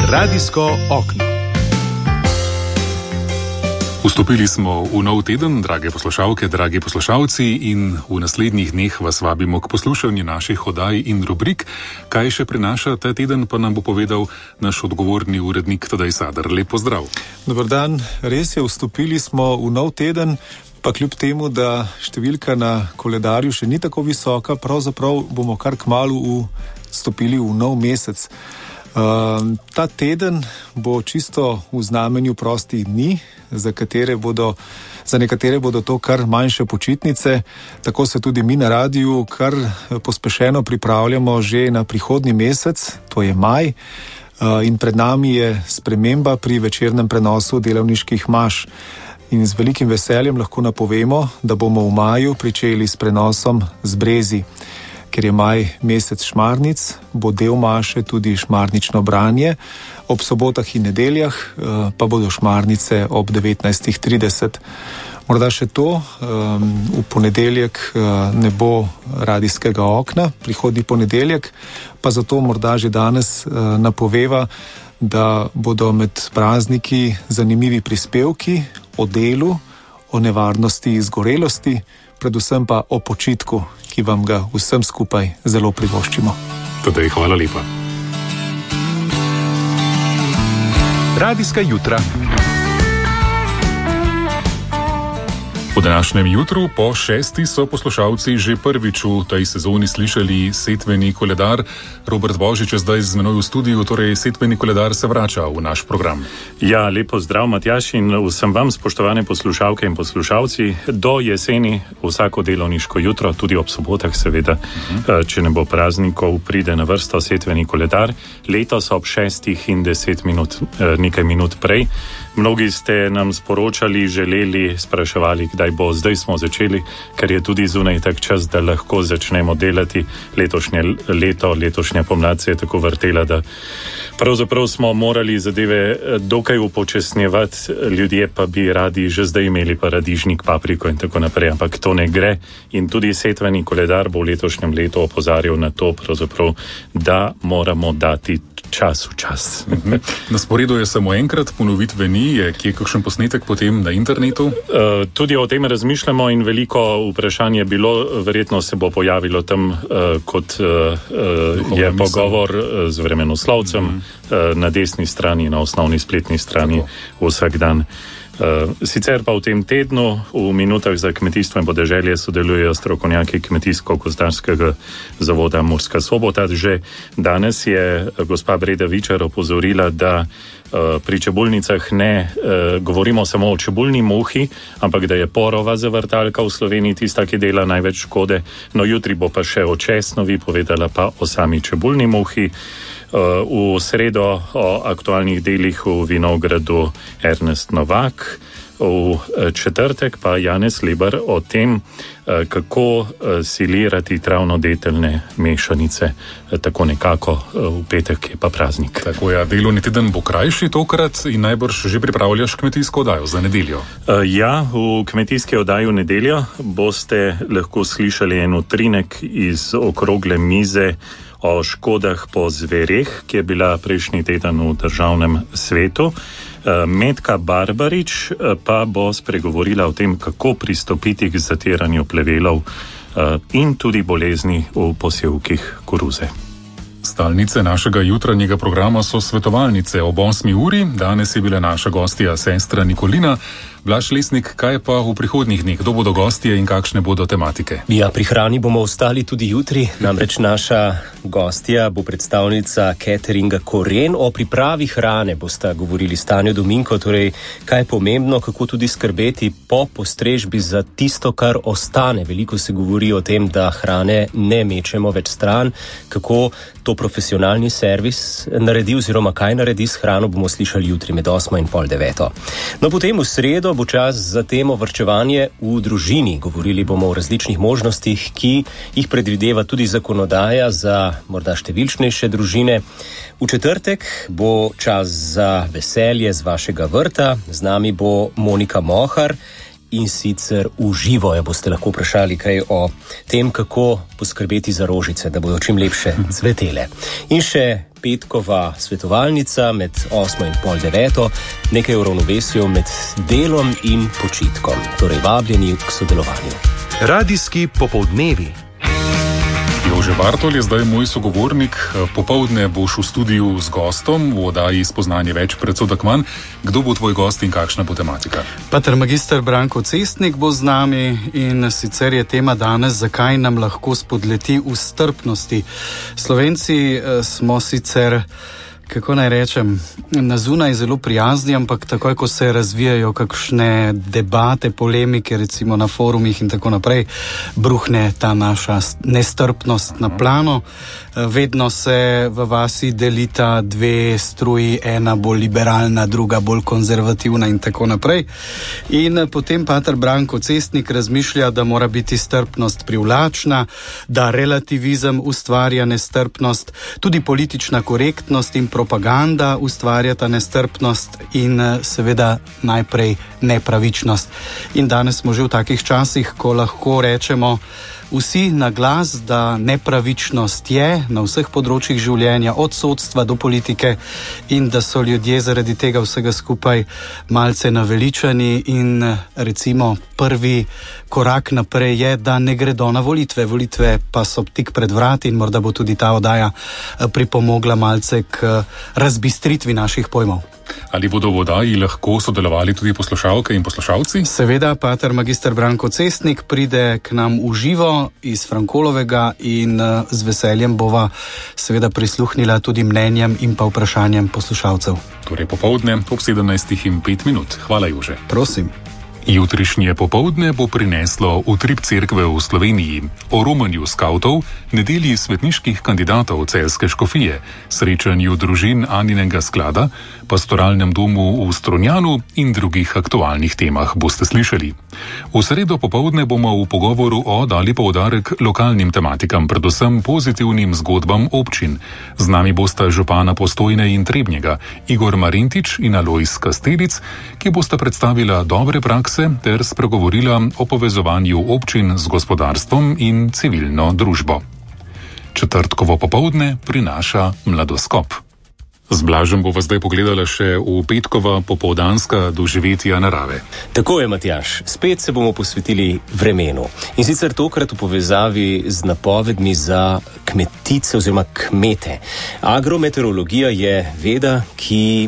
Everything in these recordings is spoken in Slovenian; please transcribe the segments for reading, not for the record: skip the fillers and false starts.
Radijsko okno. Vstopili smo v nov teden, drage poslušalke, dragi poslušalci, in v naslednjih dneh vas vabimo k poslušanju naših oddaj in rubrik. Kaj še prinaša ta teden, pa nam bo povedal naš odgovorni urednik Tadej Sadar. Lep pozdrav. Dobar dan, res je, vstopili smo v nov teden, pa kljub temu, da številka na koledarju še ni tako visoka, pravzaprav bomo kar kmalu vstopili v nov mesec. Ta teden bo čisto v znamenju prostih dni, za nekatere bodo to kar manjše počitnice. Tako se tudi mi na radiju kar pospešeno pripravljamo že na prihodnji mesec, to je maj, in pred nami je sprememba pri večernem prenosu delavniških maš. In z velikim veseljem lahko napovemo, da bomo v maju pričeli s prenosom z Brezi. Ker je maj mesec šmarnic, bo del maše tudi šmarnično branje. Ob sobotah in nedeljah pa bodo šmarnice ob 19:30. Morda še to, v ponedeljek ne bo radijskega okna, prihodnji ponedeljek, pa zato morda že danes napoveva, da bodo med prazniki zanimivi prispevki o delu, o nevarnosti izgorelosti, predvsem pa o počitku, ki vam ga vsem skupaj zelo privoščimo. Tadej, hvala lepa. Radijska jutra. V današnjem jutru po 6. so poslušalci že prvič v tej sezoni slišali setveni koledar. Robert Božič je zdaj z menoj v studiu, torej setveni koledar se vrača v naš program. Ja, lepo zdrav, Matjaž, in vsem vam, spoštovane poslušalke in poslušalci. Do jeseni vsako delovniško jutro, tudi ob sobotah seveda, če ne bo praznikov, pride na vrsto setveni koledar. Letos ob 6:10, nekaj minut prej. Mnogi ste nam sporočali, želeli, spraševali, kdaj bo. Zdaj smo začeli, ker je tudi zunaj tak čas, da lahko začnemo delati. Letošnja pomlad se je tako vrtela, da pravzaprav smo morali zadeve dokaj upočasnjevati, ljudje pa bi radi že zdaj imeli paradižnik, papriko in tako naprej, ampak to ne gre. In tudi setveni koledar bo v letošnjem letu opozarjal na to, pravzaprav, da moramo dati čas v čas. Na sporedu je samo enkrat, ponovitve ni, je kje kakšen posnetek potem na internetu? Tudi o tem razmišljamo in veliko vprašanje je bilo, verjetno se bo pojavilo tam, kot je pogovor z vremenoslovcem na desni strani, na osnovni spletni strani vsak dan. Sicer pa v tem tednu v minutah za kmetijstvo in podeželje sodelujejo strokovnjaki Kmetijsko-gozdarskega zavoda Murska Sobota. Že danes je gospa Breda Vičar opozorila, da pri čebulnicah ne govorimo samo o čebulni muhi, ampak da je porova zavrtalka v Sloveniji tista, ki dela največ škode. No, jutri bo pa še o česnovi, povedala pa o sami čebulni muhi. V sredo o aktualnih delih v Vinogradu Ernest Novak, v četrtek pa Janez Lebar o tem, kako silirati travnodeteljne mešanice, tako nekako v petek je pa praznik. Tako je, delovni teden bo krajši tokrat in najbrž že pripravljaš kmetijsko oddajo za nedeljo. Ja, v kmetijski oddaji v nedeljo boste lahko slišali en utrinek iz okrogle mize o škodah po zvereh, ki je bila prejšnji teden v Državnem svetu. Metka Barbarič pa bo spregovorila o tem, kako pristopiti k zatiranju plevelov in tudi bolezni v posevkih koruze. Stalnice našega jutranjega programa so svetovalnice ob 8. uri. Danes je bila naša gostja sestra Nikolina. Blaž Lesnik, kaj pa v prihodnjih dneh? Kdo bodo gostje in kakšne bodo tematike? Ja, pri hrani bomo ostali tudi jutri, namreč naša gostja bo predstavnica cateringa Koren. O pripravi hrane bosta govorili Stanjo Dominko, torej kaj je pomembno, kako tudi skrbeti po postrežbi za tisto, kar ostane. Veliko se govori o tem, da hrane ne mečemo več stran, kako to profesionalni servis naredi oziroma kaj naredi s hrano, bomo slišali jutri med 8 in pol 9. No, potem v sredo bo čas za temo varčevanje v družini. Govorili bomo o različnih možnostih, ki jih predvideva tudi zakonodaja za morda številčnejše družine. V četrtek bo čas za veselje z vašega vrta. Z nami bo Monika Mohar in sicer v živo. Jo boste lahko vprašali kaj o tem, kako poskrbeti za rožice, da bodo čim lepše cvetele. In še petkova svetovalnica med 8 in pol 9, nekaj o ravnovesju med delom in počitkom. Torej vabljeni k sodelovanju. Radijski popoldnevi. Jože Bartol je zdaj moj sogovornik. Popoldne boš v studiu z gostom v oddaji Spoznanje več, predsodek manj. Kdo bo tvoj gost in kakšna bo tematika? Pater magister Branko Cestnik bo z nami in sicer je tema danes, zakaj nam lahko spodleti v strpnosti. Slovenci smo sicer, kako naj rečem, na zunaj zelo prijazni, ampak takoj, ko se razvijajo kakšne debate, polemike, recimo na forumih in tako naprej, bruhne ta naša nestrpnost na plano. Vedno se v vasi delita dve struji, ena bolj liberalna, druga bolj konzervativna in tako naprej. In potem pater Branko Cestnik razmišlja, da mora biti strpnost privlačna, da relativizem ustvarja nestrpnost, tudi politična korektnost in propaganda ustvarjata nestrpnost in seveda najprej nepravičnost. In danes smo že v takih časih, ko lahko rečemo vsi na glas, da nepravičnost je na vseh področjih življenja, od sodstva do politike, in da so ljudje zaradi tega vsega skupaj malce naveličani in recimo prvi korak naprej je, da ne gredo na volitve. Volitve pa so tik pred vrati in morda bo tudi ta oddaja pripomogla malce k razbistritvi naših pojmov. Ali bodo v oddaji lahko sodelovali tudi poslušalke in poslušalci? Seveda, pater magister Branko Cestnik pride k nam v živo iz Frankolovega in z veseljem bova seveda prisluhnila tudi mnenjem in pa vprašanjem poslušalcev. Torej popoldne ob 17:05. Hvala, Jože. Prosim. Jutrišnje popoldne bo prineslo utrip cerkve v Sloveniji, o romanju skavtov, nedelji svetniških kandidatov Celjske škofije, srečanju družin Aninega sklada, pastoralnem domu v Strunjanu in drugih aktualnih temah boste slišali. V sredo popoldne bomo v pogovoru dali poudarek lokalnim tematikam, predvsem pozitivnim zgodbam občin. Z nami bosta župana Postojne in Trebnjega, Igor Marentič in Alojz Kastelic, ki bosta predstavila dobre prakse ter spregovorila o povezovanju občin z gospodarstvom in civilno družbo. Četrtkovo popoldne prinaša Mladoskop. Z Blažem bova zdaj pogledala še v petkova popoldanska doživetja narave. Tako je, Matjaž. Spet se bomo posvetili vremenu. In sicer tokrat v povezavi z napovedmi za kmetice oziroma kmete. Agrometeorologija je veda, ki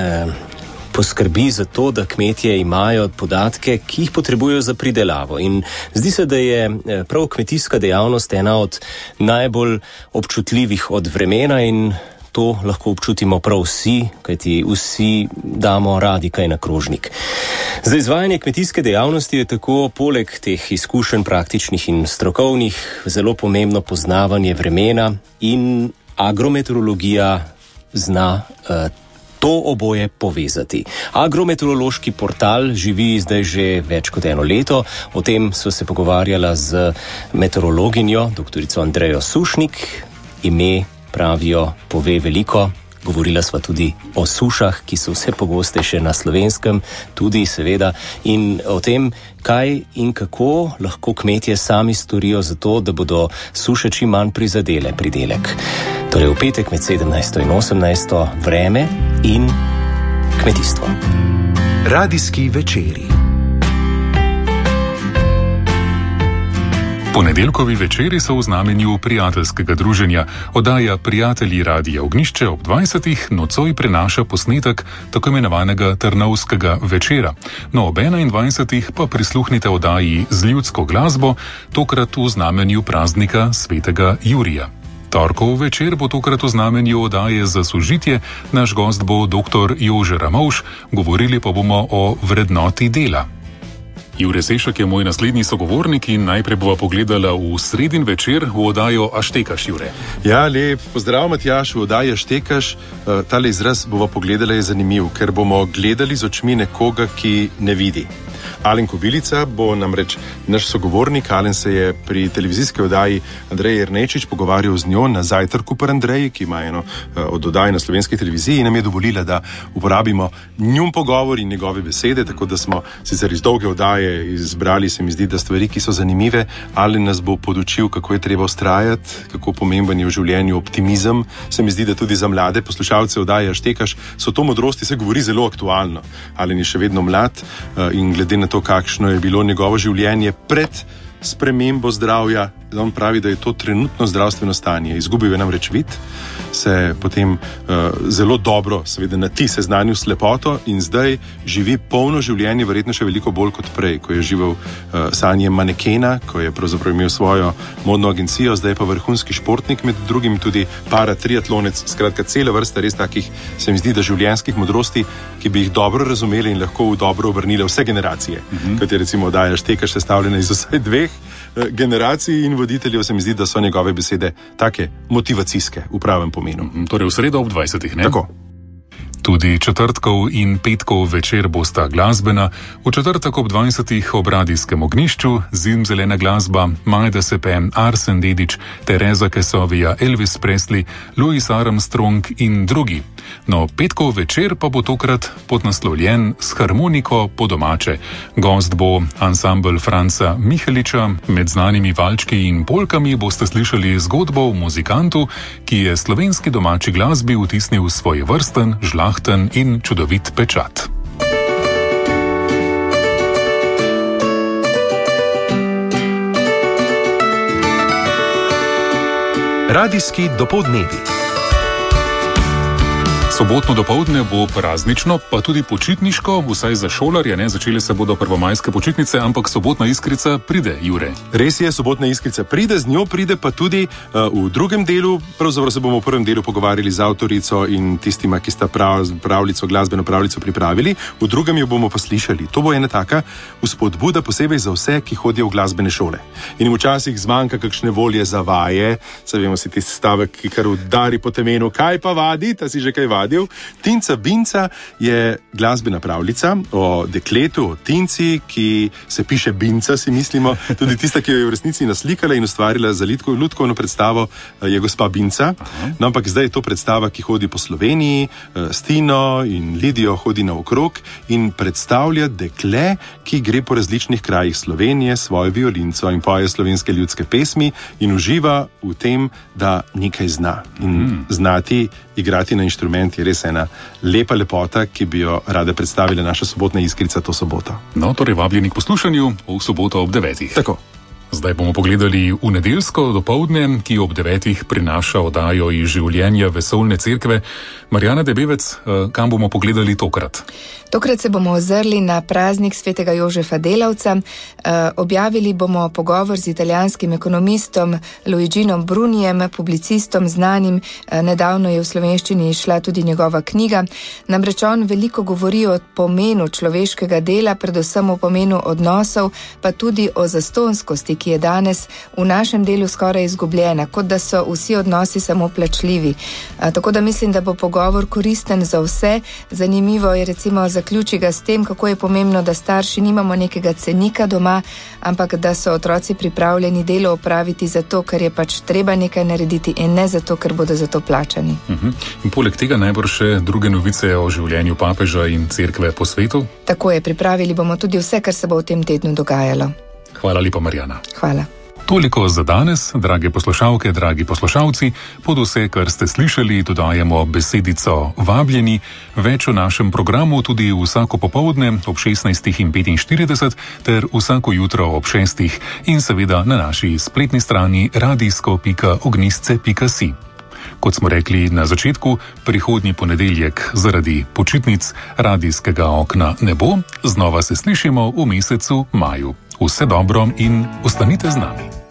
poskrbi za to, da kmetje imajo podatke, ki jih potrebujejo za pridelavo. In zdi se, da je prav kmetijska dejavnost ena od najbolj občutljivih od vremena in to lahko občutimo prav vsi, kajti vsi damo radi kaj na krožnik. Za izvajanje kmetijske dejavnosti je tako poleg teh izkušenj praktičnih in strokovnih zelo pomembno poznavanje vremena in agrometeorologija zna to oboje povezati. Agrometeorološki portal živi zdaj že več kot 1 leto. O tem so se pogovarjala z meteorologinjo, doktorico Andrejo Sušnik. Ime, pravijo, pove veliko. Govorila sva tudi o sušah, ki so vse pogostejše na Slovenskem, tudi seveda, in o tem, kaj in kako lahko kmetje sami storijo za to, da bodo suše čim manj prizadele pridelek. Torej v petek med 17. in 18. vreme in kmetijstvo. Radijski večeri. Ponedeljkovi večeri so v znamenju prijateljskega druženja. Oddaja Prijatelji Radia Ognjišče ob 20. nocoj prenaša posnetek tako imenovanega Trnovskega večera. No, ob 21. pa prisluhnite oddaji z ljudsko glasbo, tokrat v znamenju praznika svetega Jurija. Torkov večer bo tokrat v znamenju oddaje za sožitje. Naš gost bo dr. Jože Ramovš, govorili pa bomo o vrednoti dela. Jure Sešak je moj naslednji sogovornik in najprej bova pogledala v sredin večer v oddajo A štekaš, Jure? Ja, lep pozdrav, Matjaž, v oddaji A štekaš. Tale izraz bova pogledala je zanimiv, ker bomo gledali z očmi nekoga, ki ne vidi. Alen Kobilica bo namreč naš sogovornik. Alen se je pri televizijski oddaji Andreje Ernečič pogovarjal z njo na Zajtrku pri Andreji, ki ima eno od oddaj na slovenski televiziji, in nam je dovolila, da uporabimo njun pogovor in njegove besede, tako da smo sicer iz dolge oddaje izbrali, se mi zdi, da stvari, ki so zanimive. Alen nas bo podučil, kako je treba vztrajati, kako pomemben je v življenju optimizem. Se mi zdi, da tudi za mlade poslušalce oddaje Štekaš so to modrosti, se govori zelo aktualno. Alen je še vedno mlad in glede na to, kakšno je bilo njegovo življenje pred spremembo zdravja, on pravi, da je to trenutno zdravstveno stanje. Izgubil je namreč vid, se potem zelo dobro, seveda na ti seznanil s lepoto in zdaj živi polno življenje, verjetno še veliko bolj kot prej, ko je živel sanje manekena, ko je pravzaprav imel svojo modno agencijo, zdaj je pa vrhunski športnik, med drugim tudi paratriatlonec, skratka cela vrsta res takih, se mi zdi, da življenjskih modrosti, ki bi jih dobro razumeli in lahko v dobro obrnile vse generacije, kot je recimo oddaja Štekaš sestavljena iz vsaj 2 generacij in voditeljev, se mi zdi, da so njegove besede take motivacijske v pravem pomenu. Torej v sredo ob 20, ne? Tako. Tudi četrtkov in petkov večer bosta glasbena. V četrtek ob 20 ob Radijskem ognjišču zimzelena glasba, Majda Sepe, Arsen Dedić, Tereza Kesovija, Elvis Presley, Louis Armstrong in drugi. No, petkov večer pa bo tokrat podnaslovljen s harmoniko po domače. Gost bo ansambel Franca Miheliča, med znanimi valčki in polkami boste slišali zgodbo o muzikantu, ki je slovenski domači glasbi vtisnil svoj vrsten, žlahten in čudovit pečat. Radijski dopoldnevi. Sobotno dopoldne bo praznično, pa tudi počitniško, vsaj za šolarje, ne? Začele se bodo prvomajske počitnice, ampak sobotna iskrica pride, Jure. Res je, sobotna iskrica pride, z njo pride pa tudi v drugem delu, pravzaprav se bomo v prvem delu pogovarjali z avtorico in tistima, ki sta glasbeno pravljico pripravili, v drugem jo bomo pa slišali. To bo ena taka vzpodbuda posebej za vse, ki hodijo v glasbene šole. In včasih zmanjka kakšne volje za vaje, se vemo si tisti stavek, ki kar udari po temenu, kaj pa vadi, ta si že kaj vadi. Tinca Binca je glasbena pravljica o dekletu, o Tinci, ki se piše Binca, si mislimo. Tudi tista, ki jo je v resnici naslikala in ustvarila za lutkovno predstavo, je gospa Binca. No, ampak zdaj je to predstava, ki hodi po Sloveniji, s Tino in Lidijo hodi naokrog in predstavlja dekle, ki gre po različnih krajih Slovenije s svojo violinco in poje slovenske ljudske pesmi in uživa v tem, da nekaj zna. In znati igrati na inštrument je res ena lepa lepota, ki bi jo rada predstavila naša sobotna iskrica to soboto. No, torej vabljeni k poslušanju v soboto ob 9. Tako. Zdaj bomo pogledali v nedeljsko dopoldne, ki ob 9 prinaša oddajo iz življenja Vesoljne cerkve. Marjana Debevec, kam bomo pogledali tokrat? Tokrat se bomo ozrli na praznik svetega Jožefa Delavca. Objavili bomo pogovor z italijanskim ekonomistom Luiginom Brunijem, publicistom znanim. Nedavno je v slovenščini išla tudi njegova knjiga. Namreč on veliko govori o pomenu človeškega dela, predvsem o pomenu odnosov, pa tudi o zastonskosti, ki je danes v našem delu skoraj izgubljena, kot da so vsi odnosi samo plačljivi. Tako da mislim, da bo pogovor koristen za vse. Zanimivo je recimo zaključi ga s tem, kako je pomembno, da starši nimamo nekega cenika doma, ampak da so otroci pripravljeni delo opraviti zato, ker je pač treba nekaj narediti in ne zato, ker bodo za to plačani. In poleg tega najbrž še druge novice o življenju papeža in cerkve po svetu? Tako je, pripravili bomo tudi vse, kar se bo v tem tednu dogajalo. Hvala lepa, Marjana. Hvala. Toliko za danes, drage poslušalke, dragi poslušalci. Pod vse, kar ste slišali, dodajemo besedico vabljeni. Več o našem programu tudi vsako popoldne ob 16:45 ter vsako jutro ob 6 in seveda na naši spletni strani radijsko.ognjisce.si. Kot smo rekli na začetku, prihodnji ponedeljek zaradi počitnic radijskega okna ne bo. Znova se slišimo v mesecu maju. Vse dobro in ostanite z nami.